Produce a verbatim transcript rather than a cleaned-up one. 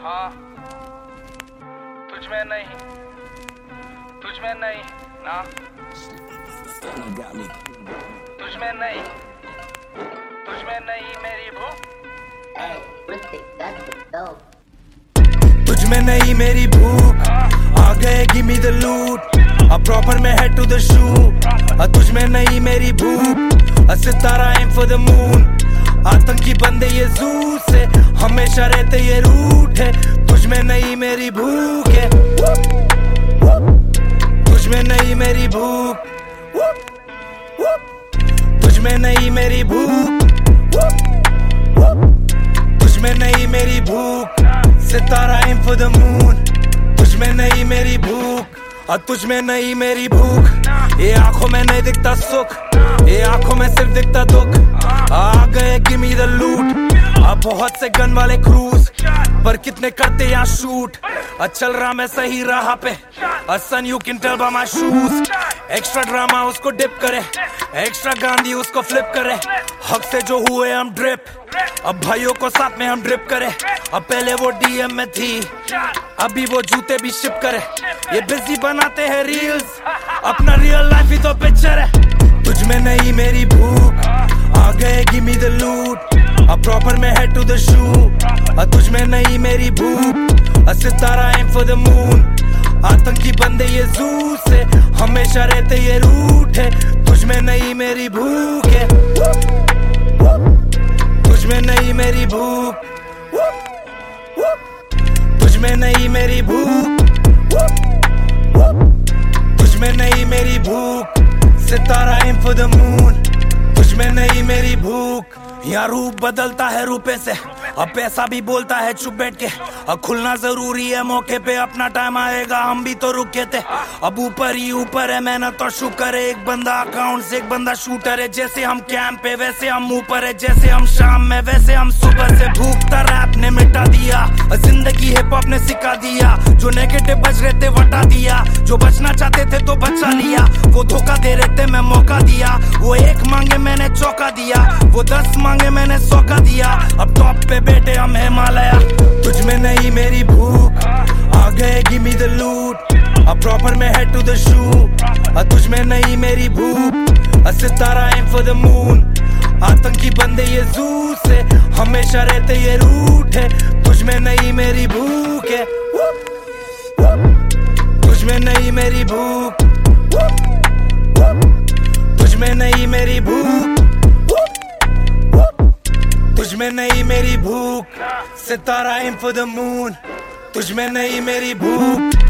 हाँ तुझ में नहीं, तुझ में नहीं ना, तुझ में नहीं, तुझ में नहीं मेरी भूख, तुझ में नहीं मेरी भूख, आ गए गिव मी द लूट, अब प्रॉपर में हेड टू द शू। तुझ में नहीं मेरी भूख, सितारा एम फॉर द मून, आतंकी बंदे ये जू से हमेशा रहते ये रूट है। तुझ में नहीं मेरी भूख है, तुझ में नहीं मेरी भूख, तुझ में नहीं मेरी भूख, तुझ में नहीं मेरी भूख, सितारा एम फॉर द मून। तुझ में नहीं मेरी भूख, और तुझ में नहीं मेरी भूख, ये आंखों में नहीं दिखता सुख, ये आंखों में सिर्फ दिखता दुख। आ गए गिव मी द लूट, अब बहुत से गन वाले क्रूज, पर कितने करते यहाँ शूट। चल रहा मैं सही राह पे, son you can tell by my shoes. Extra drama उसको डिप करे, एक्स्ट्रा गांधी उसको फ्लिप करे, हक से जो हुए हम ड्रिप, अब भाइयों को साथ में हम ड्रिप करे। अब पहले वो डीएम में थी, अभी वो जूते भी शिप करे। ये बिजी बनाते हैं रील्स, अपना रियल लाइफ ही तो पिक्चर है। तुझ में नहीं मेरी भूख, आ गए गिव मी द लूट, अब प्रॉपर में हेड टू द शू। तुझ में नहीं मेरी भूख, सितारा एम फॉर द मून, आतंकी बंदे ये जू से हमेशा रहते ये रूट है। तुझ में नहीं मेरी भूख है, तुझ में नहीं मेरी भूख, तुझ में नहीं मेरी भूख, तुझ में नहीं मेरी भूख, सितारा एम फॉर द मून। तुझ में नहीं मेरी भूख, यहाँ रूप बदलता है रुपए से, अब पैसा भी बोलता है चुप बैठ के। अब खुलना जरूरी है मौके पे, अपना टाइम आएगा हम भी तो रुके थे। अब ऊपर ही ऊपर है मेहनत और शुक्र है, एक बंदा अकाउंट से एक बंदा शूटर है। जैसे हम कैंप पे वैसे हम ऊपर है, जैसे हम शाम में वैसे हम सुबह से। भूखता रैप ने मिटा दिया, जिंदगी हिप हॉप ने सिखा दिया, जो नेगेटिव बच रहे थे वटा दिया, जो बचना चाहते थे तो बचा लिया। वो धोखा दे रहे थे मैं मौका दिया, वो एक मांगे मैंने चौका दिया, वो दस मांगे मैंने सौका दिया। अब टॉप पे बैठे हम हिमालय। तुझ में नहीं मेरी भूख, आ गए गिव मी द लूट, अब प्रॉपर में हेड टू द शू। तुझ में नहीं मेरी भूख, सितारा एम फॉर द मून, आतंकी बंदे ये जू से हमेशा रहते ये रूट है। तुझ में नहीं मेरी भूख है, तुझ में नहीं मेरी भूख, तुझ में नहीं मेरी भूख, तुझ में नहीं मेरी भूख, सितारा एम फॉर द मून। तुझ में नहीं मेरी भूख।